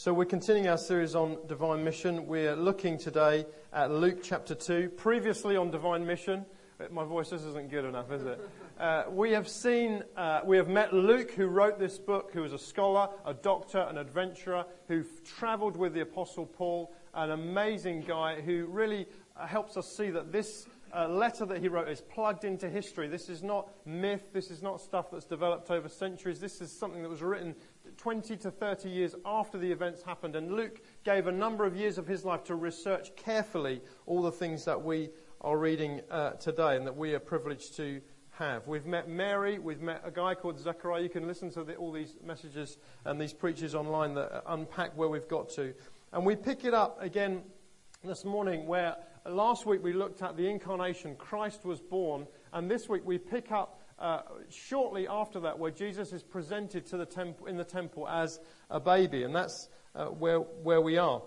So we're continuing our series on Divine Mission. We're looking today at Luke chapter 2. Previously on Divine Mission, my voice just isn't good enough, is it? We have met Luke, who wrote this book, who was a scholar, a doctor, an adventurer, who travelled with the Apostle Paul, an amazing guy who really helps us see that this letter that he wrote is plugged into history. This is not myth. This is not stuff that's developed over centuries. This is something that was written 20 to 30 years after the events happened. And Luke gave a number of years of his life to research carefully all the things that we are reading today and that we are privileged to have. We've met Mary. We've met a guy called Zechariah. You can listen to all these messages and these preachers online that unpack where we've got to. And we pick it up again this morning where last week we looked at the incarnation. Christ was born. And this week we pick up shortly after that, where Jesus is presented to the temple in the temple as a baby, and that's where we are.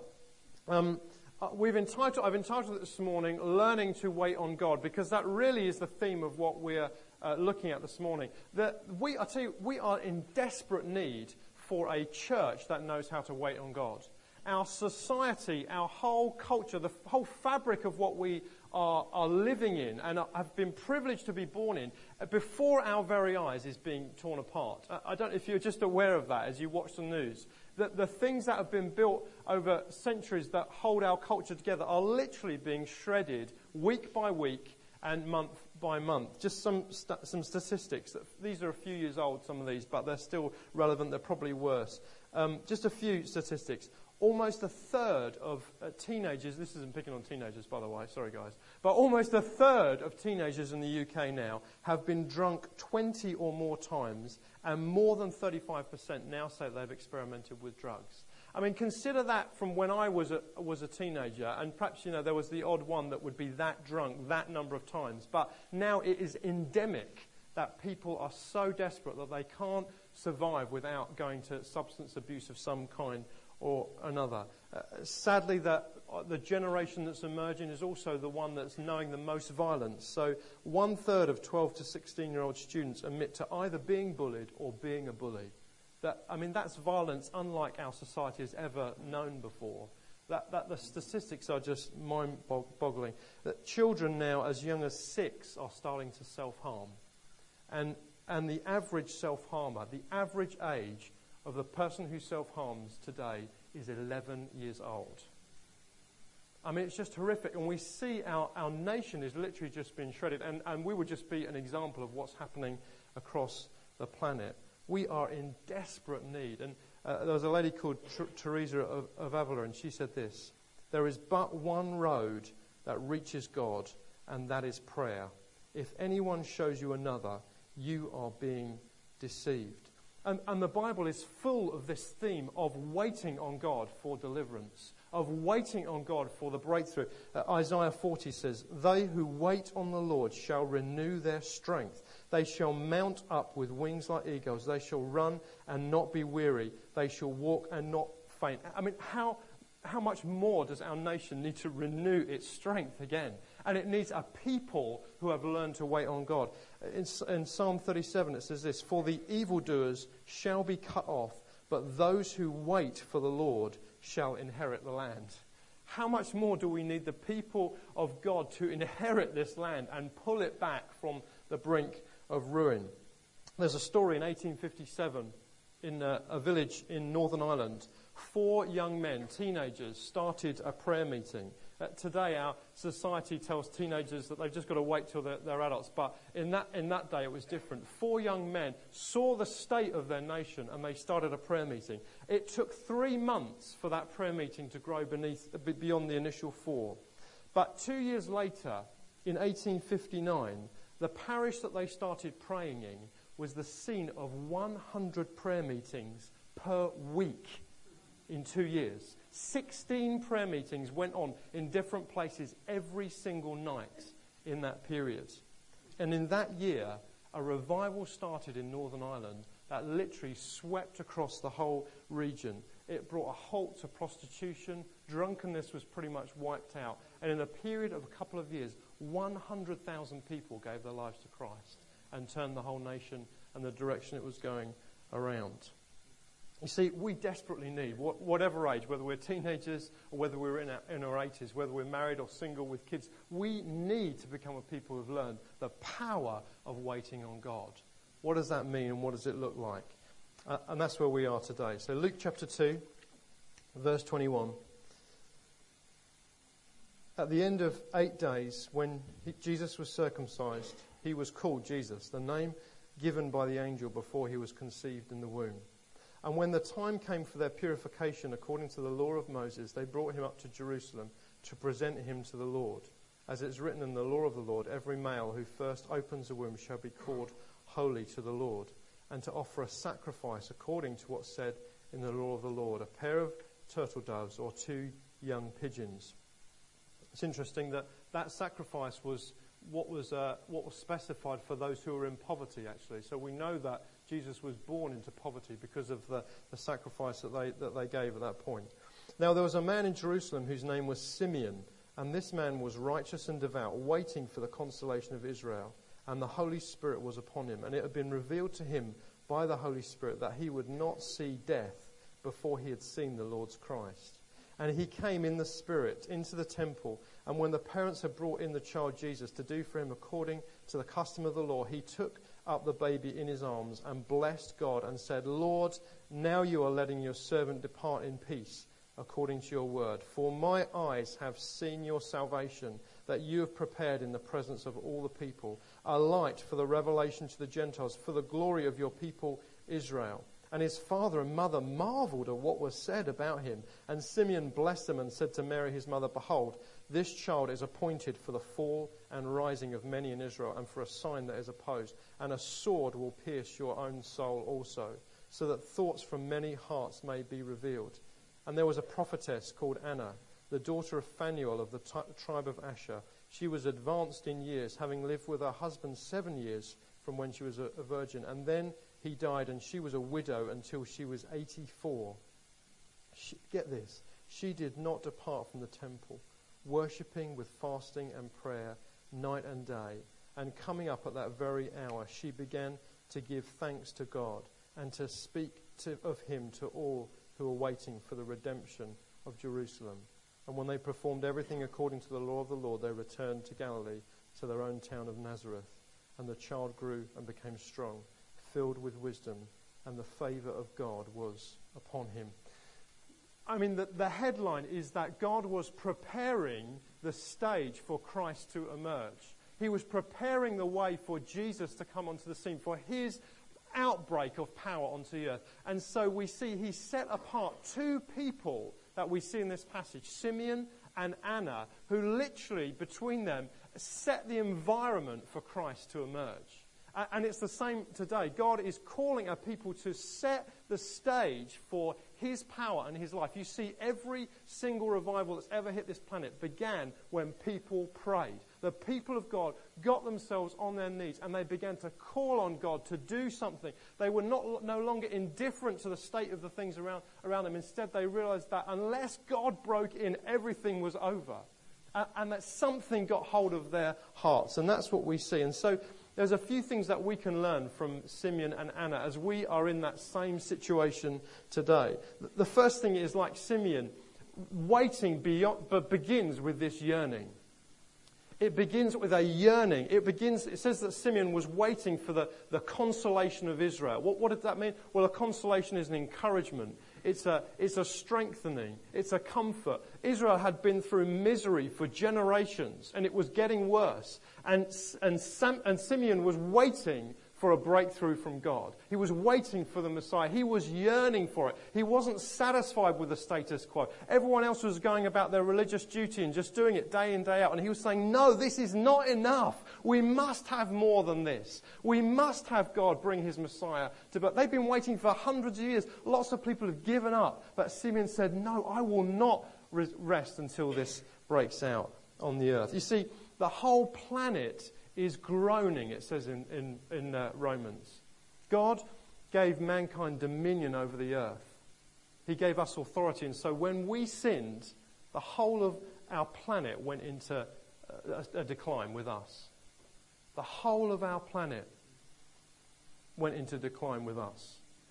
I've entitled it this morning, "Learning to Wait on God," because that really is the theme of what we're looking at this morning. We are in desperate need for a church that knows how to wait on God. Our society, our whole culture, the whole fabric of what we are living in and have been privileged to be born in, before our very eyes is being torn apart. I don't know if you're just aware of that as you watch the news. The things that have been built over centuries that hold our culture together are literally being shredded week by week and month by month. Just some statistics. These are a few years old, some of these, but they're still relevant. They're probably worse. Just a few statistics. Almost a third of teenagers, this isn't picking on teenagers, by the way, sorry guys, but almost a third of teenagers in the UK now have been drunk 20 or more times, and more than 35% now say they've experimented with drugs. I mean, consider that from when I was a teenager, and perhaps, there was the odd one that would be that drunk that number of times, but now it is endemic that people are so desperate that they can't survive without going to substance abuse of some kind or another. Sadly, that the generation that's emerging is also the one that's knowing the most violence. So 1/3 of 12 to 16-year-old students admit to either being bullied or being a bully. That's violence unlike our society has ever known before. That the statistics are just mind-boggling. That children now as young as 6 are starting to self-harm. And the average self-harmer, the average age of the person who self-harms today is 11 years old. I mean, it's just horrific. And we see our nation is literally just being shredded. And we would just be an example of what's happening across the planet. We are in desperate need. And there was a lady called Teresa of Avila, and she said this: "There is but one road that reaches God, and that is prayer. If anyone shows you another, you are being deceived." And the Bible is full of this theme of waiting on God for deliverance, of waiting on God for the breakthrough. Isaiah 40 says, "They who wait on the Lord shall renew their strength. They shall mount up with wings like eagles. They shall run and not be weary. They shall walk and not faint." I mean, how much more does our nation need to renew its strength again? And it needs a people who have learned to wait on God. In Psalm 37 it says this: "For the evildoers shall be cut off, but those who wait for the Lord shall inherit the land." How much more do we need the people of God to inherit this land and pull it back from the brink of ruin? There's a story in 1857 in a village in Northern Ireland. 4 young men, teenagers, started a prayer meeting. Today, our society tells teenagers that they've just got to wait till they're adults. But in that day, it was different. 4 young men saw the state of their nation, and they started a prayer meeting. It took 3 months for that prayer meeting to grow beyond the initial 4. But 2 years later, in 1859, the parish that they started praying in was the scene of 100 prayer meetings per week. In 2 years, 16 prayer meetings went on in different places every single night in that period. And in that year, a revival started in Northern Ireland that literally swept across the whole region. It brought a halt to prostitution. Drunkenness was pretty much wiped out. And in a period of a couple of years, 100,000 people gave their lives to Christ and turned the whole nation and the direction it was going around. You see, we desperately need, whatever age, whether we're teenagers or whether we're in our 80s, whether we're married or single with kids, we need to become a people who've learned the power of waiting on God. What does that mean and what does it look like? And that's where we are today. So Luke chapter 2, verse 21. At the end of 8 days, when Jesus was circumcised, he was called Jesus, the name given by the angel before he was conceived in the womb. And when the time came for their purification according to the law of Moses, they brought him up to Jerusalem to present him to the Lord. As it's written in the law of the Lord, every male who first opens a womb shall be called holy to the Lord, and to offer a sacrifice according to what's said in the law of the Lord, a pair of turtle doves or 2 young pigeons. It's interesting that that sacrifice was what was specified for those who were in poverty, actually. So we know that Jesus was born into poverty because of the sacrifice that they gave at that point. Now there was a man in Jerusalem whose name was Simeon, and this man was righteous and devout, waiting for the consolation of Israel, and the Holy Spirit was upon him. And it had been revealed to him by the Holy Spirit that he would not see death before he had seen the Lord's Christ. And he came in the Spirit into the temple, and when the parents had brought in the child Jesus to do for him according to the custom of the law, he took up the baby in his arms and blessed God and said, Lord, now you are letting your servant depart in peace according to your word. For my eyes have seen your salvation, that you have prepared in the presence of all the people, a light for the revelation to the Gentiles, for the glory of your people Israel. And his father and mother marveled at what was said about him. And Simeon blessed them and said to Mary his mother, Behold, this child is appointed for the fall and rising of many in Israel, and for a sign that is opposed. And a sword will pierce your own soul also, so that thoughts from many hearts may be revealed. And there was a prophetess called Anna, the daughter of Phanuel of the tribe of Asher. She was advanced in years, having lived with her husband 7 years from when she was a virgin. And then he died, and she was a widow until she was 84. Get this, she did not depart from the temple, worshipping with fasting and prayer night and day. And coming up at that very hour, she began to give thanks to God and to speak of him to all who were waiting for the redemption of Jerusalem. And when they performed everything according to the law of the Lord, they returned to Galilee, to their own town of Nazareth. And the child grew and became strong, filled with wisdom, and the favour of God was upon him. I mean, the headline is that God was preparing the stage for Christ to emerge. He was preparing the way for Jesus to come onto the scene, for his outbreak of power onto the earth. And so we see he set apart 2 people that we see in this passage, Simeon and Anna, who literally, between them, set the environment for Christ to emerge. And it's the same today. God is calling a people to set the stage for his power and his life. You see, every single revival that's ever hit this planet began when people prayed. The people of God got themselves on their knees and they began to call on God to do something. They were no longer indifferent to the state of the things around them. Instead, they realized that unless God broke in, everything was over. And that something got hold of their hearts. And that's what we see. And so there's a few things that we can learn from Simeon and Anna as we are in that same situation today. The first thing is, like Simeon, waiting begins with this yearning. It begins with a yearning. It says that Simeon was waiting for the consolation of Israel. What did that mean? Well, a consolation is an encouragement. It's a strengthening. It's a comfort. Israel had been through misery for generations, and it was getting worse. And Simeon was waiting for a breakthrough from God. He was waiting for the Messiah. He was yearning for it. He wasn't satisfied with the status quo. Everyone else was going about their religious duty and just doing it day in, day out. And he was saying, no, this is not enough. We must have more than this. We must have God bring his Messiah to birth. They've been waiting for hundreds of years. Lots of people have given up. But Simeon said, no, I will not rest until this breaks out on the earth. You see, the whole planet is groaning, it says in Romans. God gave mankind dominion over the earth. He gave us authority. And so when we sinned, the whole of our planet went into a decline with us. The whole of our planet went into decline with us.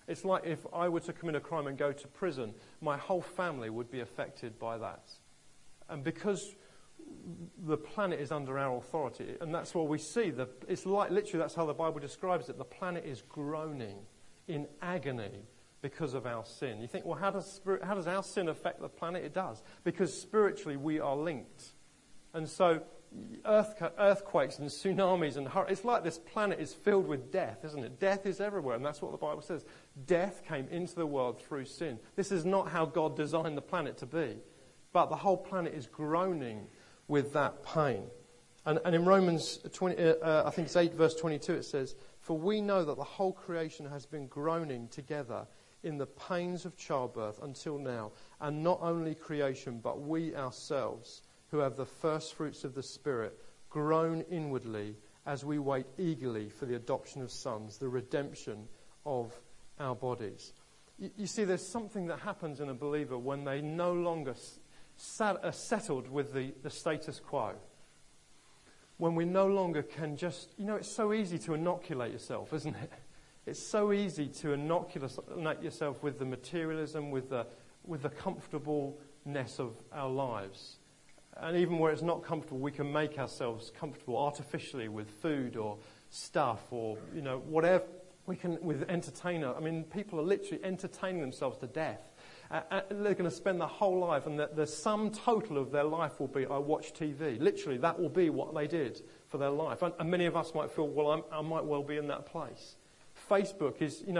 It's like if I were to commit a crime and go to prison, my whole family would be affected by that. And because the planet is under our authority, and that's what we see, it's like literally that's how the Bible describes it. The planet is groaning in agony because of our sin. You think, well, how does our sin affect the planet? It does. Because spiritually we are linked. And so earthquakes and tsunamis and it's like this planet is filled with death, isn't it? Death is everywhere, and that's what the Bible says. Death came into the world through sin. This is not how God designed the planet to be. But the whole planet is groaning with that pain. And in Romans 20, I think it's 8 verse 22, it says, "For we know that the whole creation has been groaning together in the pains of childbirth until now. And not only creation, but we ourselves, who have the first fruits of the Spirit, groan inwardly as we wait eagerly for the adoption of sons, the redemption of our bodies." You see, there's something that happens in a believer when they no longer are settled with the status quo. When we no longer can just, it's so easy to inoculate yourself, isn't it? It's so easy to inoculate yourself with the materialism, with the comfortableness of our lives. And even where it's not comfortable, we can make ourselves comfortable artificially with food or stuff or, whatever. We can, with entertainer. I mean, people are literally entertaining themselves to death. They're going to spend their whole life, and the sum total of their life will be, I watch TV. Literally, that will be what they did for their life. And many of us might feel, well, I might well be in that place. Facebook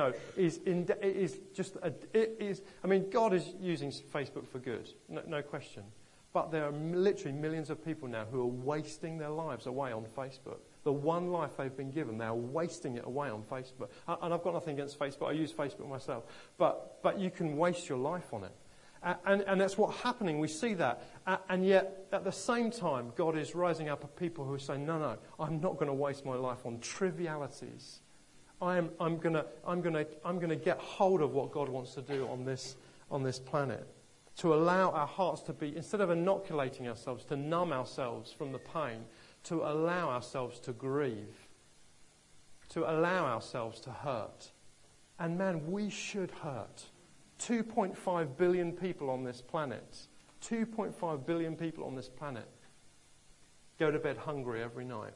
God is using Facebook for good, no question. But there are literally millions of people now who are wasting their lives away on Facebook. The one life they've been given, they're wasting it away on Facebook. And I've got nothing against Facebook. I use Facebook myself. But you can waste your life on it. And that's what's happening. We see that. And yet, at the same time, God is rising up a people who are saying, no, I'm not going to waste my life on trivialities. I'm going to get hold of what God wants to do on this planet. To allow our hearts to be, instead of inoculating ourselves, to numb ourselves from the pain, to allow ourselves to grieve, to allow ourselves to hurt. And man, we should hurt. 2.5 billion people on this planet, 2.5 billion people on this planet go to bed hungry every night.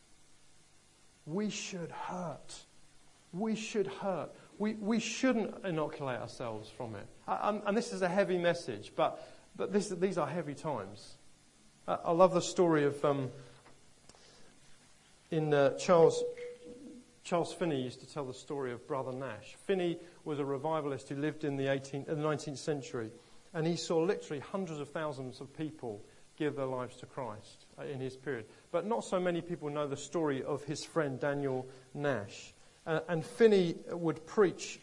We should hurt. We should hurt. We shouldn't inoculate ourselves from it. And this is a heavy message, but these are heavy times. I love the story of Charles Finney used to tell the story of Brother Nash. Finney was a revivalist who lived in the 19th century, and he saw literally hundreds of thousands of people give their lives to Christ in his period. But not so many people know the story of his friend Daniel Nash. And Finney would preach,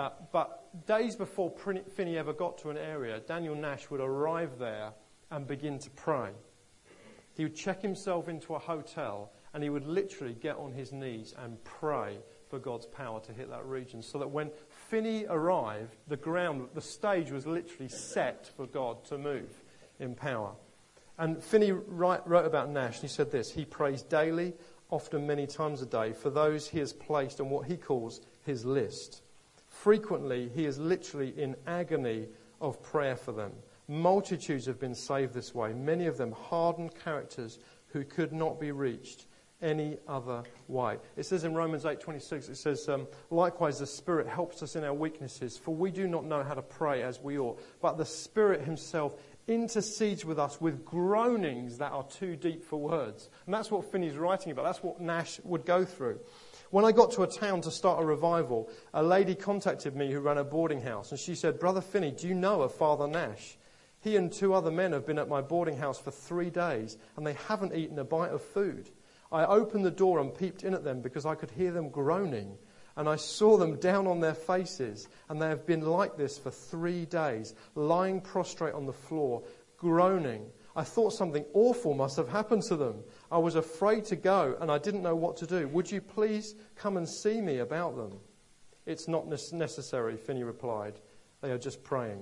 but days before Finney ever got to an area, Daniel Nash would arrive there and begin to pray. He would check himself into a hotel, and he would literally get on his knees and pray for God's power to hit that region. So that when Finney arrived, the stage was literally set for God to move in power. And Finney wrote about Nash, and he said this: he prays daily, often many times a day, for those he has placed on what he calls his list. Frequently, he is literally in agony of prayer for them. Multitudes have been saved this way, many of them hardened characters who could not be reached any other way. It says in Romans 8:26, it says, likewise the Spirit helps us in our weaknesses, for we do not know how to pray as we ought, but the Spirit himself intercedes with us with groanings that are too deep for words. And that's what Finney's writing about. That's what Nash would go through. When I got to a town to start a revival, a lady contacted me who ran a boarding house, and she said, Brother Finney, do you know of Father Nash? He and 2 other men have been at my boarding house for 3 days, and they haven't eaten a bite of food. I opened the door and peeped in at them because I could hear them groaning. And I saw them down on their faces, and they have been like this for 3 days, lying prostrate on the floor, groaning. I thought something awful must have happened to them. I was afraid to go, and I didn't know what to do. Would you please come and see me about them? It's not necessary, Finney replied. They are just praying.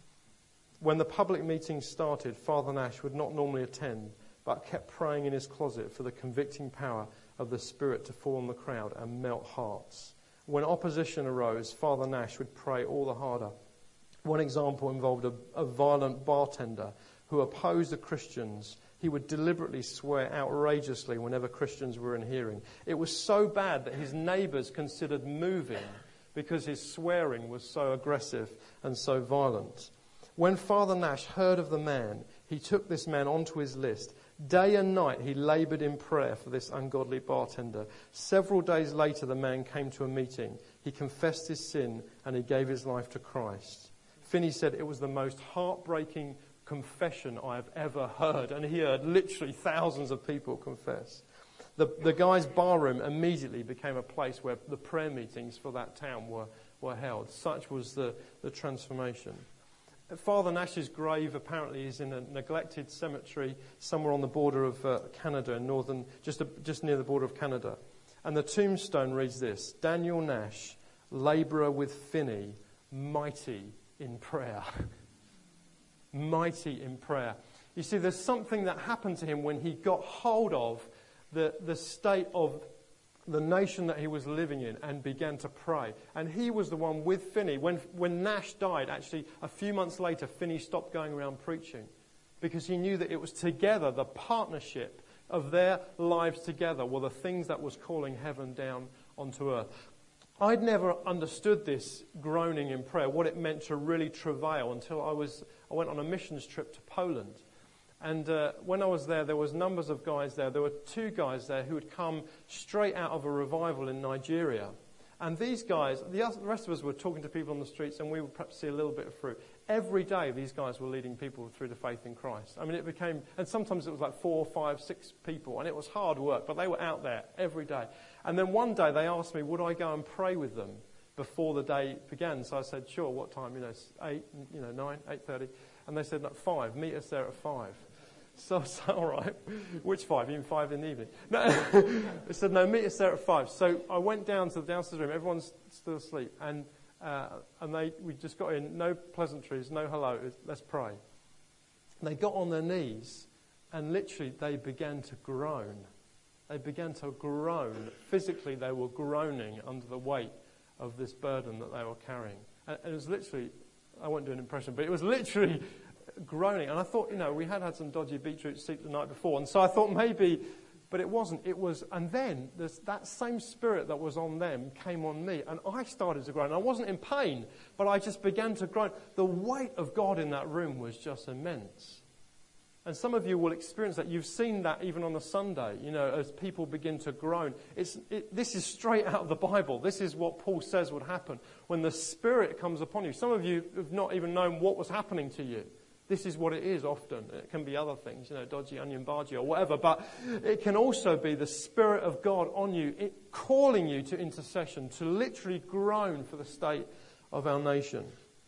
When the public meeting started, Father Nash would not normally attend, but kept praying in his closet for the convicting power of the Spirit to fall on the crowd and melt hearts. When opposition arose, Father Nash would pray all the harder. One example involved a violent bartender who opposed the Christians. He would deliberately swear outrageously whenever Christians were in hearing. It was so bad that his neighbours considered moving because his swearing was so aggressive and so violent. When Father Nash heard of the man, he took this man onto his list. Day and night he laboured in prayer for this ungodly bartender. Several days later the man came to a meeting. He confessed his sin and he gave his life to Christ. Finney said it was the most heartbreaking confession I have ever heard, and he heard literally thousands of people confess. The guy's barroom immediately became a place where the prayer meetings for that town were held. Such was the transformation. Father Nash's grave apparently is in a neglected cemetery somewhere on the border of Canada, just near the border of Canada. And the tombstone reads this: Daniel Nash, labourer with Finney, mighty in prayer. Mighty in prayer. You see, there's something that happened to him when he got hold of the state of the nation that he was living in and began to pray. And he was the one with Finney. When Nash died, actually, a few months later, Finney stopped going around preaching because he knew that it was together, the partnership of their lives together were the things that was calling heaven down onto earth. I'd never understood this groaning in prayer, what it meant to really travail, until I went on a missions trip to Poland. And when I was there was numbers of guys there. There were 2 guys there who had come straight out of a revival in Nigeria. And these guys, the rest of us were talking to people on the streets, and we would perhaps see a little bit of fruit. Every day these guys were leading people through to faith in Christ. I mean, it became, and sometimes it was like 4, 5, 6 people, and it was hard work, but they were out there every day. And then one day they asked me, would I go and pray with them before the day began? So I said, sure, what time? 8, 9, 8:30. And they said, 5, meet us there at 5. So I said, all right, which 5? Even 5 in the evening? No, they said, no, meet us there at 5. So I went down to the downstairs room. Everyone's still asleep. And we just got in, no pleasantries, no hello, let's pray. And they got on their knees and literally they began to groan. They began to groan. Physically, they were groaning under the weight of this burden that they were carrying. And it was literally, I won't do an impression, but it was literally groaning. And I thought, we had some dodgy beetroot soup the night before. And so I thought maybe, but it wasn't. It was, and then that same spirit that was on them came on me. And I started to groan. I wasn't in pain, but I just began to groan. The weight of God in that room was just immense. And some of you will experience that. You've seen that even on a Sunday, as people begin to groan. This is straight out of the Bible. This is what Paul says would happen when the Spirit comes upon you. Some of you have not even known what was happening to you. This is what it is often. It can be other things, dodgy onion bhaji or whatever. But it can also be the Spirit of God on you, calling you to intercession, to literally groan for the state of our nation.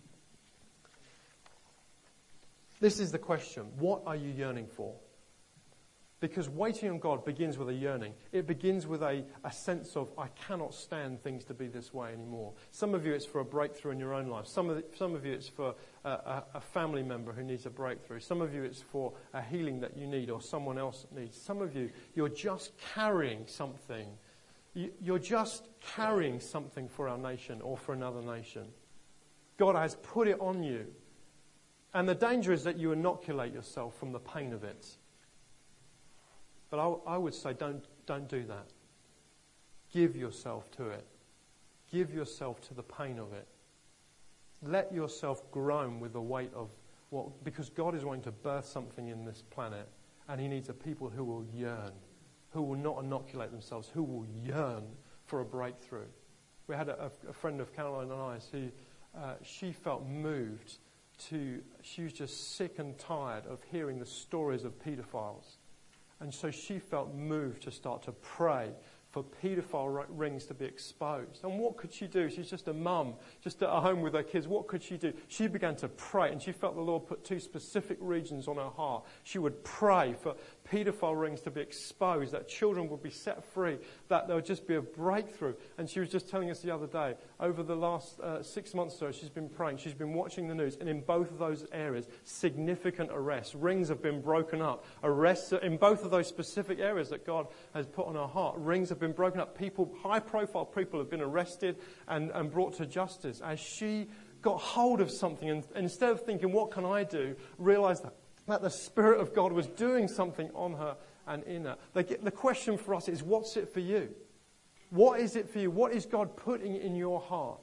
This is the question. What are you yearning for? Because waiting on God begins with a yearning. It begins with a sense of, I cannot stand things to be this way anymore. Some of you it's for a breakthrough in your own life. Some of you it's for a family member who needs a breakthrough. Some of you it's for a healing that you need or someone else needs. Some of you, you're just carrying something. You're just carrying something for our nation or for another nation. God has put it on you. And the danger is that you inoculate yourself from the pain of it. But I would say don't do that. Give yourself to it. Give yourself to the pain of it. Let yourself groan with the weight of because God is wanting to birth something in this planet, and He needs a people who will yearn, who will not inoculate themselves, who will yearn for a breakthrough. We had a friend of Caroline and I's who she felt moved she was just sick and tired of hearing the stories of paedophiles. And so she felt moved to start to pray for paedophile rings to be exposed. And what could she do? She's just a mum, just at home with her kids. What could she do? She began to pray, and she felt the Lord put 2 specific regions on her heart. She would pray for paedophile rings to be exposed, that children would be set free, that there would just be a breakthrough. And she was just telling us the other day, over the last 6 months or so, she's been praying, she's been watching the news, and in both of those areas, significant arrests. Rings have been broken up. Arrests in both of those specific areas that God has put on her heart. Rings have been broken up. People, high-profile people have been arrested and brought to justice as she got hold of something and instead of thinking, what can I do, realized that the Spirit of God was doing something on her and in her. The question for us is, what's it for you? What is it for you? What is God putting in your heart?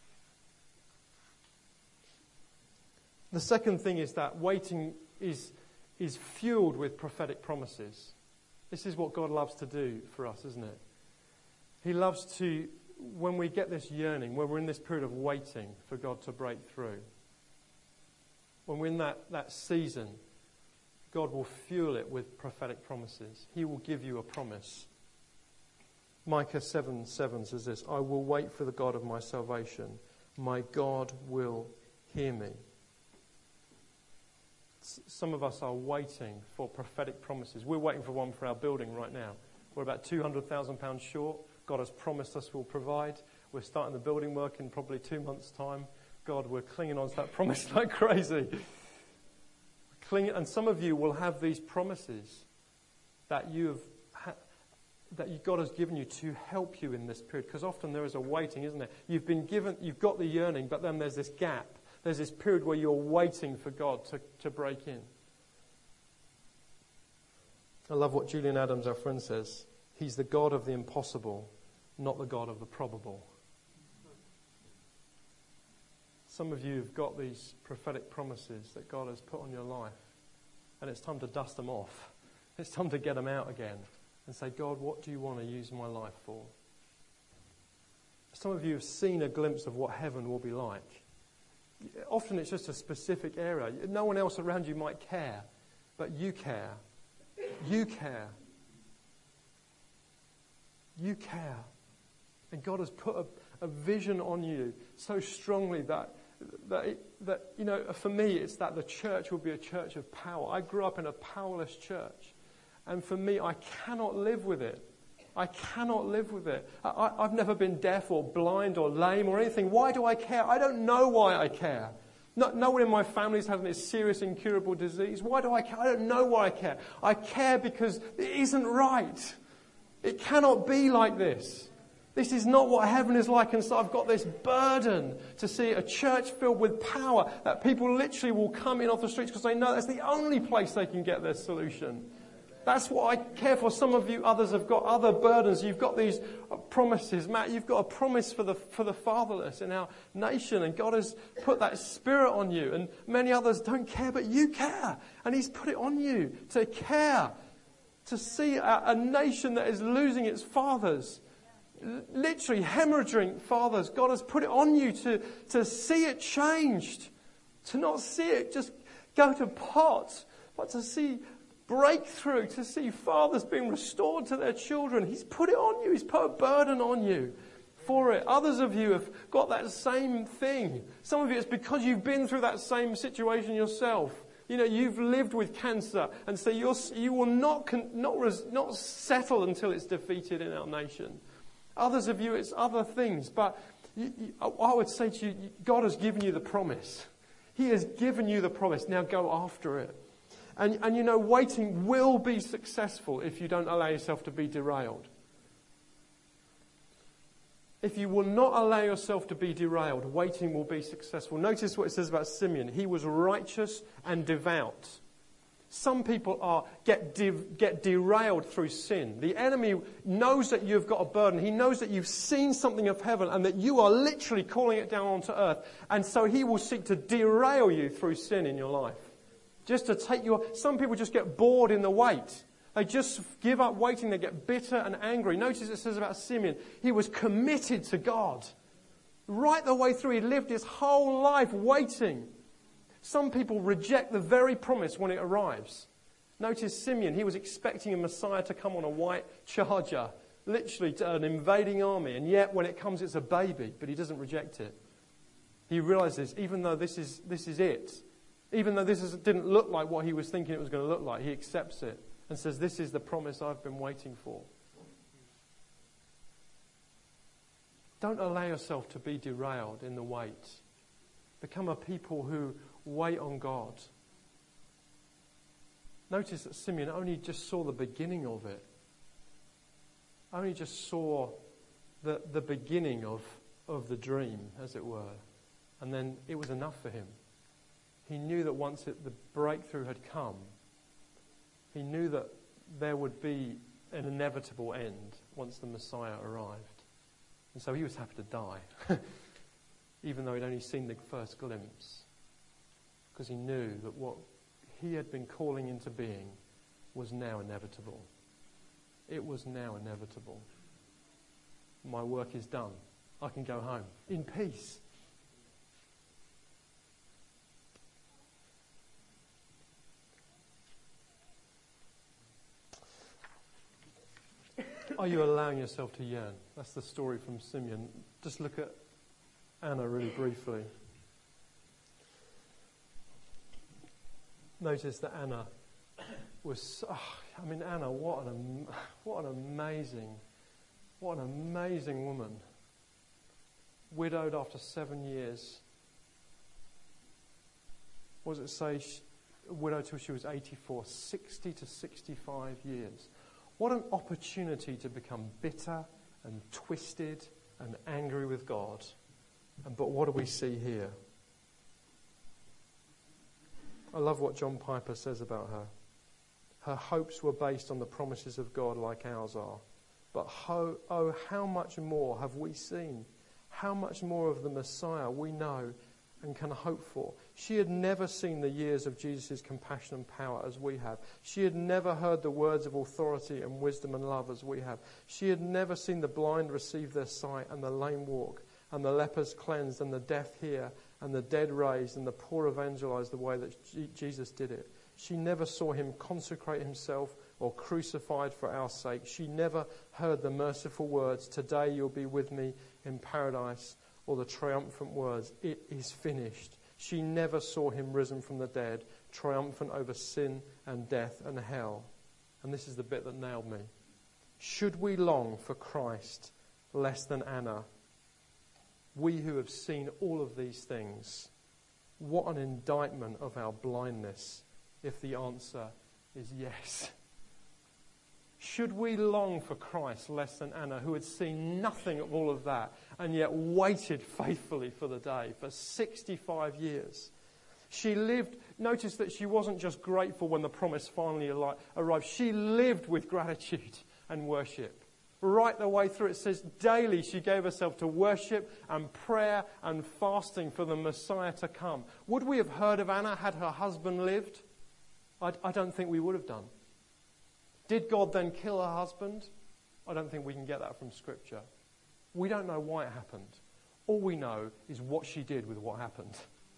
The second thing is that waiting is fueled with prophetic promises. This is what God loves to do for us, isn't it? He loves to, when we get this yearning, when we're in this period of waiting for God to break through, when we're in that season, God will fuel it with prophetic promises. He will give you a promise. Micah 7:7 says this, I will wait for the God of my salvation. My God will hear me. Some of us are waiting for prophetic promises. We're waiting for one for our building right now. We're about £200,000 short. God has promised us we'll provide. We're starting the building work in probably 2 months' time. God, we're clinging on to that promise like crazy. And some of you will have these promises that God has given you to help you in this period. Because often there is a waiting, isn't there? You've got the yearning, but then there's this gap. There's this period where you're waiting for God to break in. I love what Julian Adams, our friend, says. He's the God of the impossible, not the God of the probable. Some of you have got these prophetic promises that God has put on your life, and it's time to dust them off. It's time to get them out again and say, God, what do you want to use my life for? Some of you have seen a glimpse of what heaven will be like. Often it's just a specific area. No one else around you might care, but you care. You care. You care. And God has put a vision on you so strongly that for me, it's that the church will be a church of power. I grew up in a powerless church. And for me, I cannot live with it. I cannot live with it. I've never been deaf or blind or lame or anything. Why do I care? I don't know why I care. No one in my family is having this serious incurable disease. Why do I care? I don't know why I care. I care because it isn't right. It cannot be like this. This is not what heaven is like. And so I've got this burden to see a church filled with power that people literally will come in off the streets because they know that's the only place they can get their solution. That's what I care for. Some of you others have got other burdens. You've got these promises. Matt, you've got a promise for the fatherless in our nation. And God has put that spirit on you. And many others don't care, but you care. And He's put it on you to care. To see a nation that is losing its fathers. Literally hemorrhaging fathers. God has put it on you to see it changed. To not see it just go to pot. But to see breakthrough, to see fathers being restored to their children. He's put it on you. He's put a burden on you for it. Others of you have got that same thing. Some of you, it's because you've been through that same situation yourself. You know, you've lived with cancer, and so you will not settle until it's defeated in our nation. Others of you, it's other things. But I would say to you, God has given you the promise. He has given you the promise. Now go after it. And you know, waiting will be successful if you don't allow yourself to be derailed. If you will not allow yourself to be derailed, waiting will be successful. Notice what it says about Simeon. He was righteous and devout. Some people get derailed through sin. The enemy knows that you've got a burden. He knows that you've seen something of heaven and that you are literally calling it down onto earth. And so he will seek to derail you through sin in your life. Just to take some people just get bored in the wait. They just give up waiting. They get bitter and angry. Notice it says about Simeon, he was committed to God. Right the way through, he lived his whole life waiting. Some people reject the very promise when it arrives. Notice Simeon, he was expecting a Messiah to come on a white charger, literally to an invading army. And yet when it comes, it's a baby, but he doesn't reject it. He realizes, even though this is it, even though didn't look like what he was thinking it was going to look like, he accepts it and says, this is the promise I've been waiting for. Don't allow yourself to be derailed in the wait. Become a people who wait on God. Notice that Simeon only just saw the beginning of it. only just saw the beginning of the dream, as it were. And then it was enough for him. He knew that once the breakthrough had come, he knew that there would be an inevitable end once the Messiah arrived. And so he was happy to die, even though he'd only seen the first glimpse, because he knew that what he had been calling into being was now inevitable. It was now inevitable. My work is done. I can go home in peace. Are you allowing yourself to yearn? That's the story from Simeon. Just look at Anna really briefly. Notice that Anna was, Anna, what an amazing woman. Widowed after 7 years. What does it say? Widowed till she was 84, 60 to 65 years. What an opportunity to become bitter and twisted and angry with God. But what do we see here? I love what John Piper says about her. Her hopes were based on the promises of God like ours are. But how much more have we seen? How much more of the Messiah we know and can hope for? She had never seen the years of Jesus' compassion and power as we have. She had never heard the words of authority and wisdom and love as we have. She had never seen the blind receive their sight and the lame walk and the lepers cleansed and the deaf hear and the dead raised and the poor evangelized the way that Jesus did it. She never saw him consecrate himself or crucified for our sake. She never heard the merciful words, "Today you'll be with me in paradise," or the triumphant words, "It is finished." She never saw him risen from the dead, triumphant over sin and death and hell. And this is the bit that nailed me. Should we long for Christ less than Anna? We who have seen all of these things, what an indictment of our blindness if the answer is yes. Should we long for Christ less than Anna, who had seen nothing of all of that and yet waited faithfully for the day for 65 years? She lived, notice that she wasn't just grateful when the promise finally arrived. She lived with gratitude and worship. Right the way through, it says daily she gave herself to worship and prayer and fasting for the Messiah to come. Would we have heard of Anna had her husband lived? I don't think we would have done. Did God then kill her husband? I don't think we can get that from Scripture. We don't know why it happened. All we know is what she did with what happened.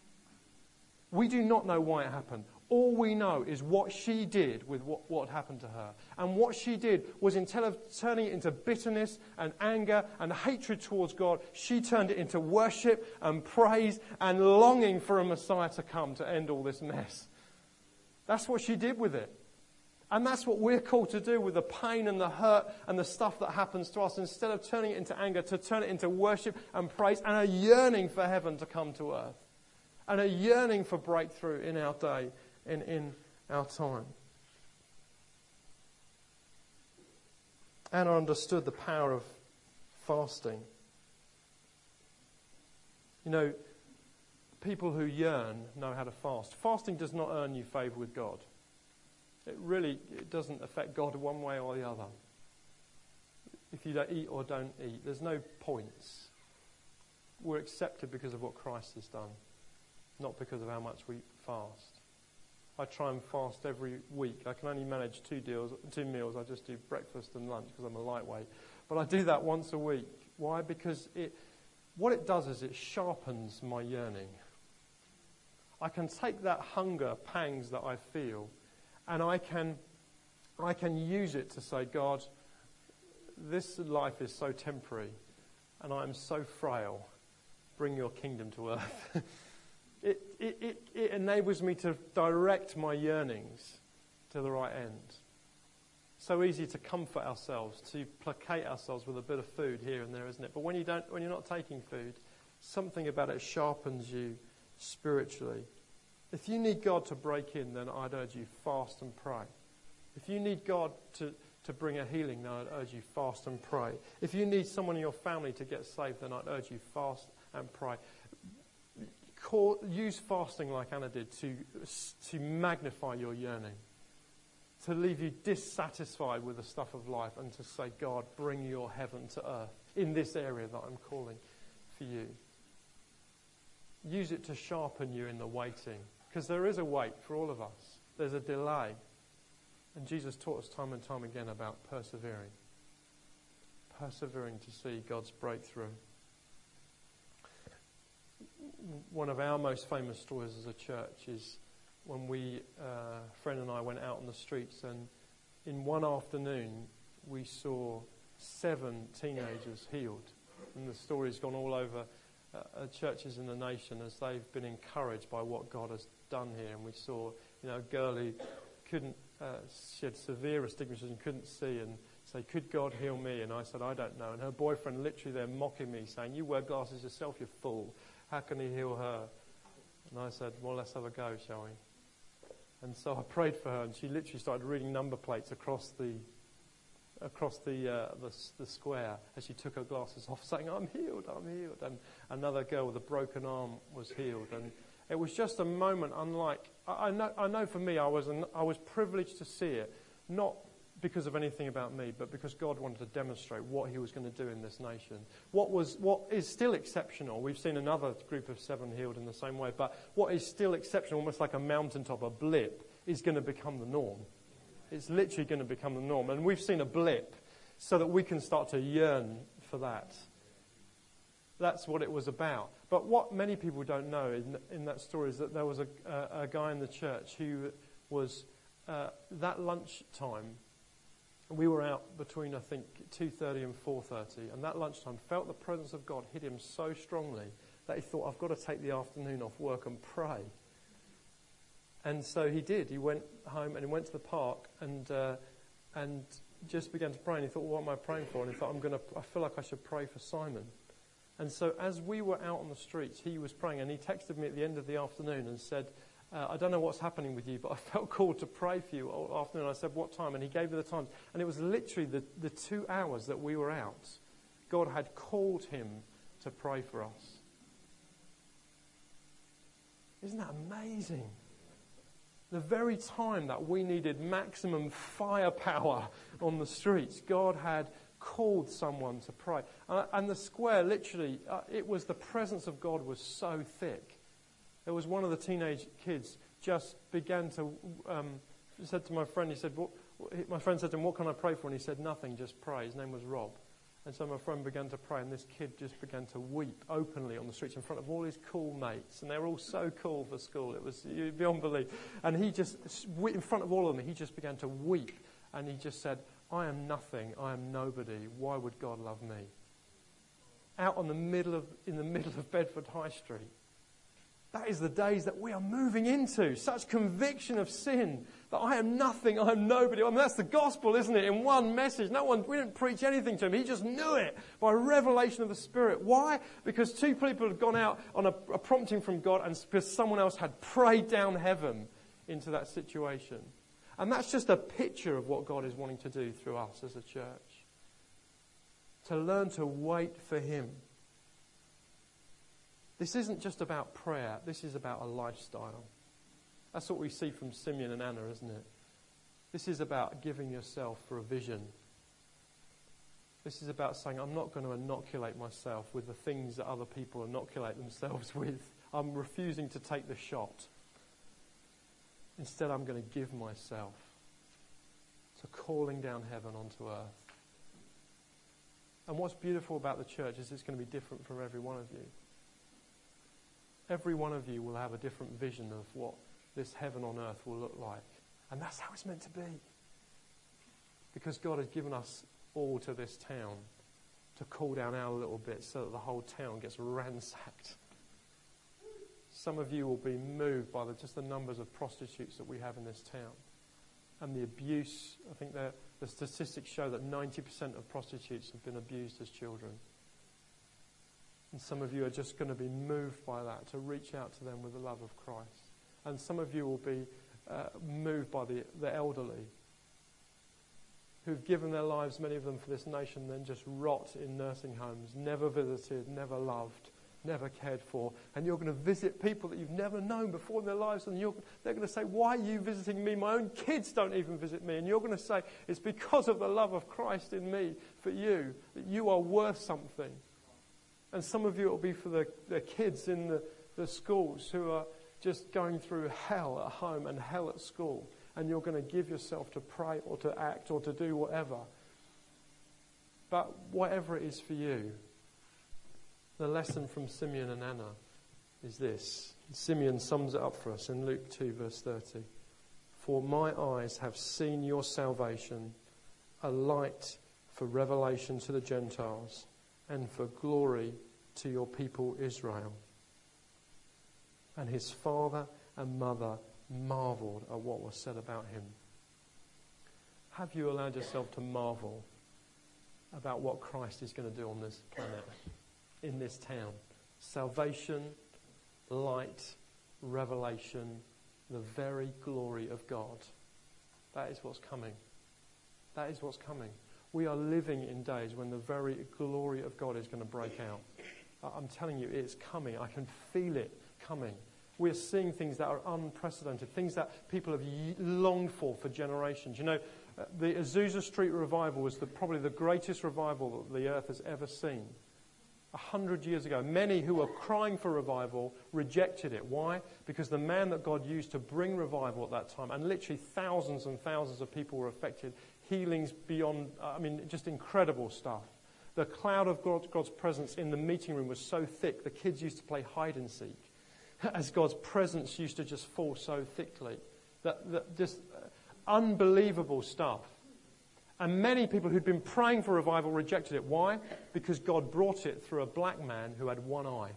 We do not know why it happened. All we know is what she did with what happened to her. And what she did was, instead of turning it into bitterness and anger and hatred towards God, she turned it into worship and praise and longing for a Messiah to come to end all this mess. That's what she did with it. And that's what we're called to do with the pain and the hurt and the stuff that happens to us. Instead of turning it into anger, to turn it into worship and praise and a yearning for heaven to come to earth. And a yearning for breakthrough in our day and in our time. Anna understood the power of fasting. You know, people who yearn know how to fast. Fasting does not earn you favour with God. It doesn't affect God one way or the other. If you don't eat or don't eat, there's no points. We're accepted because of what Christ has done, not because of how much we fast. I try and fast every week. I can only manage 2 meals. I just do breakfast and lunch because I'm a lightweight. But I do that once a week. Why? Because what it does is it sharpens my yearning. I can take that hunger pangs that I feel, and I can use it to say, God, this life is so temporary, and I am so frail. Bring your kingdom to earth. It enables me to direct my yearnings to the right end. So easy to comfort ourselves, to placate ourselves with a bit of food here and there, isn't it? But when you're not taking food, something about it sharpens you spiritually. If you need God to break in, then I'd urge you, fast and pray. If you need God to to bring a healing, then I'd urge you fast and pray. If you need someone in your family to get saved, then I'd urge you fast and pray. Use fasting like Anna did to magnify your yearning, to leave you dissatisfied with the stuff of life and to say, God, bring your heaven to earth in this area that I'm calling for you. Use it to sharpen you in the waiting, because there is a wait for all of us. There's a delay. And Jesus taught us time and time again about persevering. Persevering to see God's breakthrough. One of our most famous stories as a church is when a friend and I went out on the streets, and in one afternoon we saw 7 teenagers healed. And the story's gone all over churches in the nation as they've been encouraged by what God has done here. And we saw, a girl who couldn't, she had severe astigmatism, couldn't see, and say, could God heal me? And I said, I don't know. And her boyfriend literally there mocking me, saying, you wear glasses yourself, you fool. How can he heal her? And I said, well, let's have a go, shall we? And so I prayed for her, and she literally started reading number plates across the square as she took her glasses off, saying, I'm healed. And another girl with a broken arm was healed. And it was just a moment unlike, I know for me, I was privileged to see it, not because of anything about me, but because God wanted to demonstrate what he was going to do in this nation. What is still exceptional, we've seen another group of 7 healed in the same way, but what is still exceptional, almost like a mountaintop, a blip, is going to become the norm. It's literally going to become the norm. And we've seen a blip so that we can start to yearn for that. That's what it was about. But what many people don't know in that story is that there was a guy in the church who was, that lunchtime, we were out between, I think, 2:30 and 4:30. And that lunchtime felt the presence of God hit him so strongly that he thought, I've got to take the afternoon off work and pray. And so he did. He went home and he went to the park and just began to pray. And he thought, what am I praying for? And he thought, I feel like I should pray for Simon. And so as we were out on the streets, he was praying, and he texted me at the end of the afternoon and said, I don't know what's happening with you, but I felt called to pray for you all afternoon. I said, what time? And he gave me the times. And it was literally the 2 hours that we were out. God had called him to pray for us. Isn't that amazing? The very time that we needed maximum firepower on the streets, God had called someone to pray. And the square, literally, it was the presence of God was so thick. There was one of the teenage kids just began to, said to my friend, he said, my friend said to him, what can I pray for? And he said, nothing, just pray. His name was Rob. And so my friend began to pray, and this kid just began to weep openly on the streets in front of all his cool mates. And they were all so cool for school. It was beyond belief. And he just, in front of all of them, he just began to weep. And he just said, I am nothing. I am nobody. Why would God love me? Out in the middle of Bedford High Street. That is the days that we are moving into. Such conviction of sin that I am nothing, I am nobody. I mean, that's the gospel, isn't it? In one message. We didn't preach anything to him. He just knew it by revelation of the Spirit. Why? Because 2 people had gone out on a prompting from God, and because someone else had prayed down heaven into that situation. And that's just a picture of what God is wanting to do through us as a church. To learn to wait for him. This isn't just about prayer. This is about a lifestyle. That's what we see from Simeon and Anna, isn't it? This is about giving yourself for a vision. This is about saying, I'm not going to inoculate myself with the things that other people inoculate themselves with. I'm refusing to take the shot. Instead, I'm going to give myself to calling down heaven onto earth. And what's beautiful about the church is it's going to be different for every one of you. Every one of you will have a different vision of what this heaven on earth will look like. And that's how it's meant to be. Because God has given us all to this town to call down our little bit so that the whole town gets ransacked. Some of you will be moved by just the numbers of prostitutes that we have in this town. And the abuse. I think the statistics show that 90% of prostitutes have been abused as children. And some of you are just going to be moved by that, to reach out to them with the love of Christ. And some of you will be moved by the elderly. who've given their lives, many of them, for this nation, then just rot in nursing homes, never visited, never loved, never cared for. And you're going to visit people that you've never known before in their lives, and they're going to say, why are you visiting me? My own kids don't even visit me. And you're going to say, it's because of the love of Christ in me for you, that you are worth something. And some of you, it will be for the kids in the schools who are just going through hell at home and hell at school. And you're going to give yourself to pray or to act or to do whatever. But whatever it is for you, the lesson from Simeon and Anna is this. Simeon sums it up for us in Luke 2 verse 30. For my eyes have seen your salvation, a light for revelation to the Gentiles and for glory to your people Israel. And his father and mother marveled at what was said about him. Have you allowed yourself to marvel about what Christ is going to do on this planet, in this town? Salvation, light, revelation, the very glory of God. That is what's coming. That is what's coming. We are living in days when the very glory of God is going to break out. I'm telling you, it's coming. I can feel it coming. We're seeing things that are unprecedented, things that people have longed for generations. You know, the Azusa Street revival was probably the greatest revival that the earth has ever seen. 100 years ago, many who were crying for revival rejected it. Why? Because the man that God used to bring revival at that time, and literally thousands and thousands of people were affected, healings beyond, just incredible stuff. The cloud of God's presence in the meeting room was so thick, the kids used to play hide and seek, as God's presence used to just fall so thickly. That just unbelievable stuff. And many people who'd been praying for revival rejected it. Why? Because God brought it through a black man who had one eye.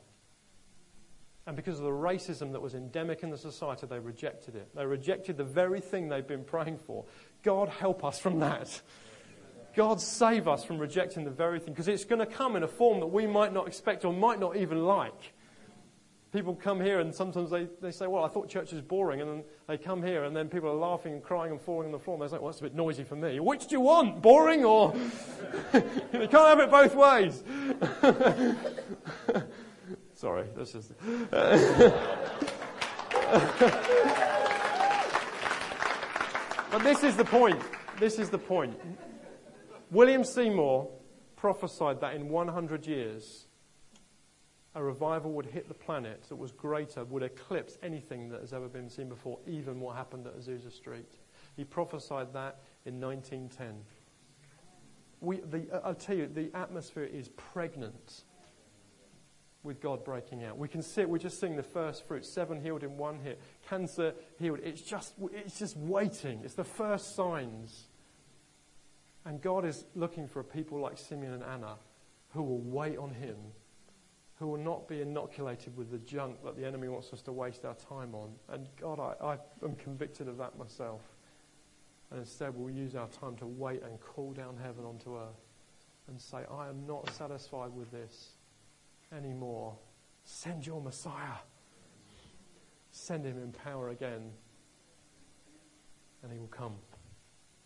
And because of the racism that was endemic in the society, they rejected it. They rejected the very thing they'd been praying for. God help us from that. God save us from rejecting the very thing. Because it's going to come in a form that we might not expect or might not even like. People come here and sometimes they say, well, I thought church was boring. And then they come here and then people are laughing and crying and falling on the floor. And they're like, well, it's a bit noisy for me. Which do you want? Boring or... You can't have it both ways. Sorry, that's just... But this is the point. This is the point. William Seymour prophesied that in 100 years... a revival would hit the planet that was greater, would eclipse anything that has ever been seen before, even what happened at Azusa Street. He prophesied that in 1910. I'll tell you, the atmosphere is pregnant with God breaking out. We can see it, we're just seeing the first fruits. 7 healed in 1 hit. Cancer healed. It's just waiting. It's the first signs. And God is looking for a people like Simeon and Anna who will wait on him, who will not be inoculated with the junk that the enemy wants us to waste our time on. And God, I am convicted of that myself. And instead we'll use our time to wait and call down heaven onto earth and say, I am not satisfied with this anymore. Send your Messiah. Send him in power again. And he will come.